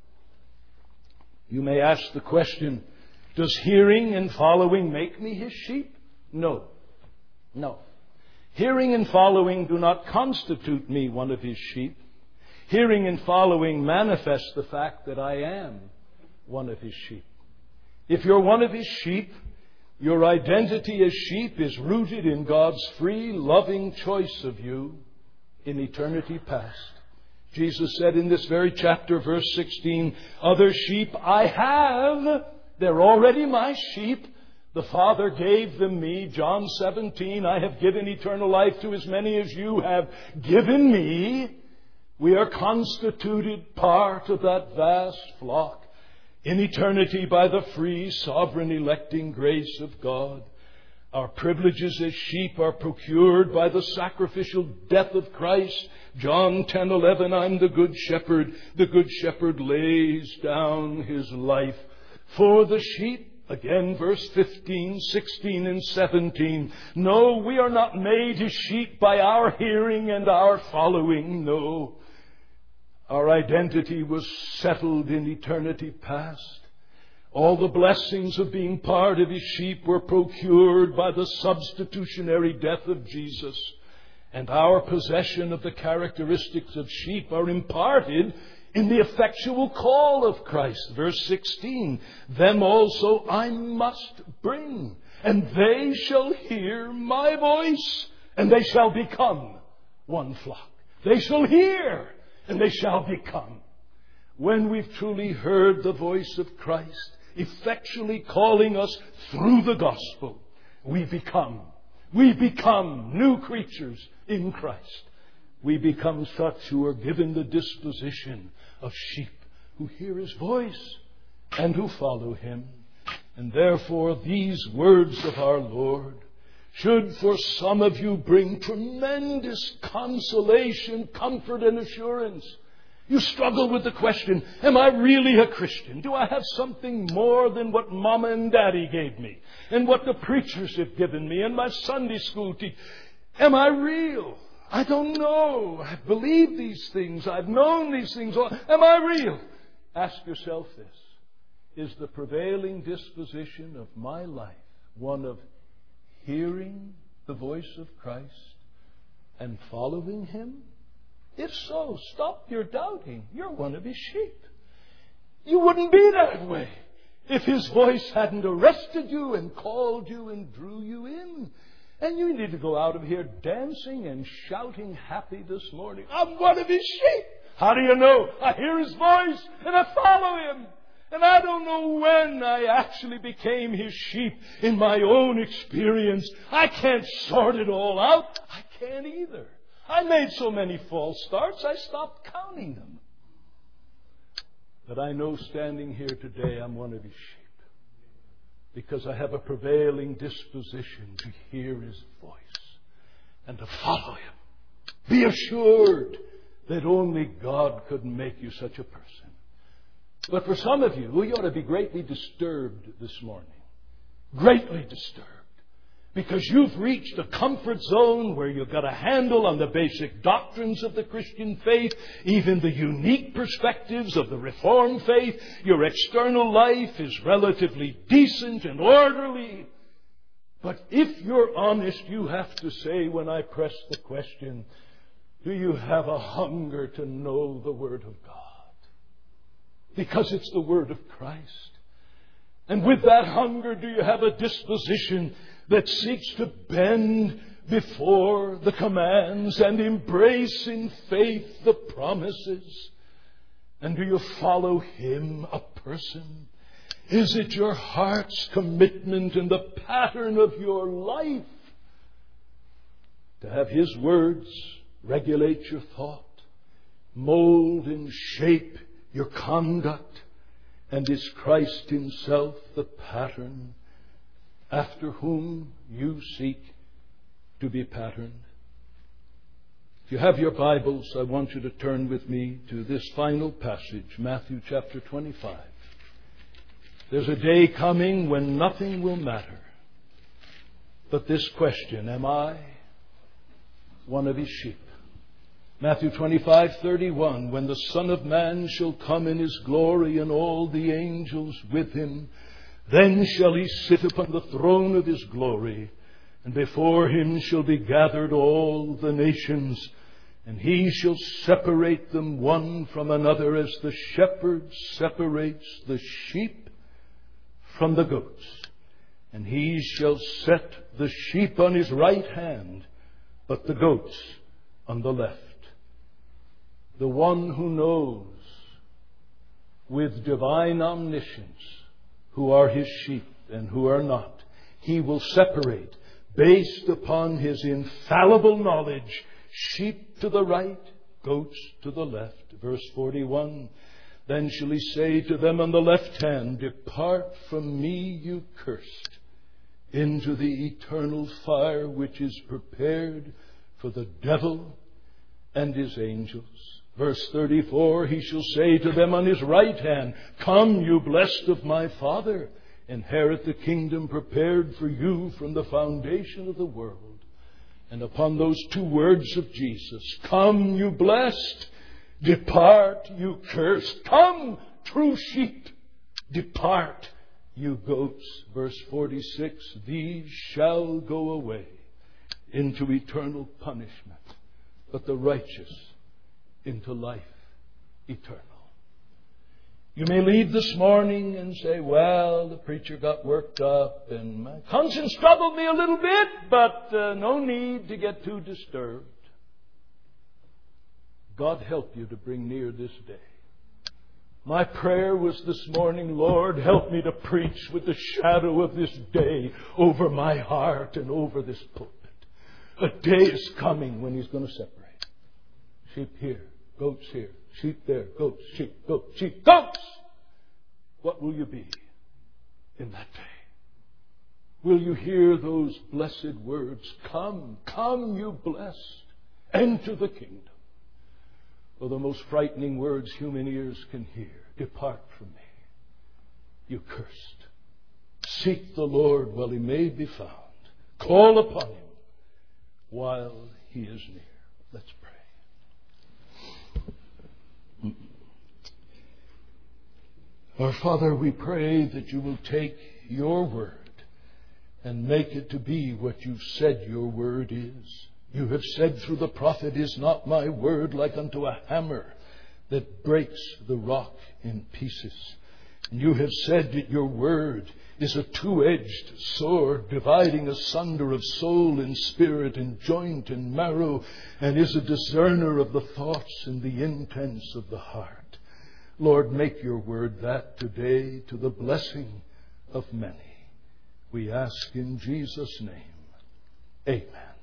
You may ask the question, does hearing and following make me His sheep? No. No. Hearing and following do not constitute me one of His sheep. Hearing and following manifest the fact that I am one of His sheep. If you're one of His sheep, your identity as sheep is rooted in God's free, loving choice of you in eternity past. Jesus said in this very chapter, verse sixteen, other sheep I have. They're already my sheep. The Father gave them me. John seventeen, I have given eternal life to as many as you have given me. We are constituted part of that vast flock in eternity by the free, sovereign, electing grace of God. Our privileges as sheep are procured by the sacrificial death of Christ. John ten eleven, I'm the good shepherd. The good shepherd lays down his life for the sheep. Again, verse fifteen, sixteen, and seventeen. No, we are not made as sheep by our hearing and our following. No. Our identity was settled in eternity past. All the blessings of being part of His sheep were procured by the substitutionary death of Jesus. And our possession of the characteristics of sheep are imparted in the effectual call of Christ. Verse sixteen, them also I must bring, and they shall hear my voice, and they shall become one flock. They shall hear, and they shall become. When we've truly heard the voice of Christ, effectually calling us through the gospel, we become. We become new creatures in Christ. We become such who are given the disposition of sheep who hear His voice and who follow Him. And therefore these words of our Lord should for some of you bring tremendous consolation, comfort, and assurance. You struggle with the question, am I really a Christian? Do I have something more than what Mama and Daddy gave me? And what the preachers have given me and my Sunday school teacher? Am I real? I don't know. I've believed these things. I've known these things. Am I real? Ask yourself this. Is the prevailing disposition of my life one of hearing the voice of Christ and following Him? If so, stop your doubting. You're one of His sheep. You wouldn't be that way if His voice hadn't arrested you and called you and drew you in. And you need to go out of here dancing and shouting happy this morning. I'm one of His sheep. How do you know? I hear His voice and I follow Him. And I don't know when I actually became His sheep in my own experience. I can't sort it all out. I can't either. I made so many false starts, I stopped counting them. But I know standing here today, I'm one of His sheep. because I have a prevailing disposition to hear His voice and to follow Him. Be assured that only God could make you such a person. But for some of you, we ought to be greatly disturbed this morning. Greatly disturbed. Because you've reached a comfort zone where you've got a handle on the basic doctrines of the Christian faith, even the unique perspectives of the Reformed faith. Your external life is relatively decent and orderly. But if you're honest, you have to say, when I press the question, do you have a hunger to know the Word of God? Because it's the Word of Christ. And with that hunger, do you have a disposition that seeks to bend before the commands and embrace in faith the promises? And do you follow Him, a person? Is it your heart's commitment and the pattern of your life to have His words regulate your thought, mold and shape your conduct? And is Christ Himself the pattern after whom you seek to be patterned? If you have your Bibles, I want you to turn with me to this final passage, Matthew chapter twenty-five. There's a day coming when nothing will matter but this question: am I one of His sheep? Matthew twenty-five thirty-one, when the Son of Man shall come in His glory and all the angels with Him, then shall He sit upon the throne of His glory, and before Him shall be gathered all the nations, and He shall separate them one from another, as the shepherd separates the sheep from the goats. And He shall set the sheep on His right hand, but the goats on the left. The one who knows with divine omniscience who are His sheep and who are not, He will separate based upon His infallible knowledge, sheep to the right, goats to the left. Verse forty-one, then shall He say to them on the left hand, depart from me, you cursed, into the eternal fire which is prepared for the devil and his angels. Verse thirty-four, He shall say to them on His right hand, come, you blessed of my Father, inherit the kingdom prepared for you from the foundation of the world. And upon those two words of Jesus, come, you blessed, depart, you cursed. Come, true sheep, depart, you goats. Verse forty-six, these shall go away into eternal punishment, but the righteous into life eternal. You may leave this morning and say, well, the preacher got worked up and my conscience troubled me a little bit, but uh, no need to get too disturbed. God help you to bring near this day. My prayer was this morning, Lord, help me to preach with the shadow of this day over my heart and over this pulpit. A day is coming when He's going to separate. Sheep here, goats here, sheep there, goats, sheep, goats, sheep, goats! What will you be in that day? Will you hear those blessed words, come, come, you blessed, enter the kingdom? Or the most frightening words human ears can hear, depart from me, you cursed. Seek the Lord while He may be found. Call upon Him while He is near. Let's pray. Our Father, we pray that You will take Your word and make it to be what You've said Your word is. You have said through the prophet, is not my word like unto a hammer that breaks the rock in pieces? And You have said that Your word is a two-edged sword, dividing asunder of soul and spirit and joint and marrow, and is a discerner of the thoughts and the intents of the heart. Lord, make Your word that today to the blessing of many. We ask in Jesus' name. Amen.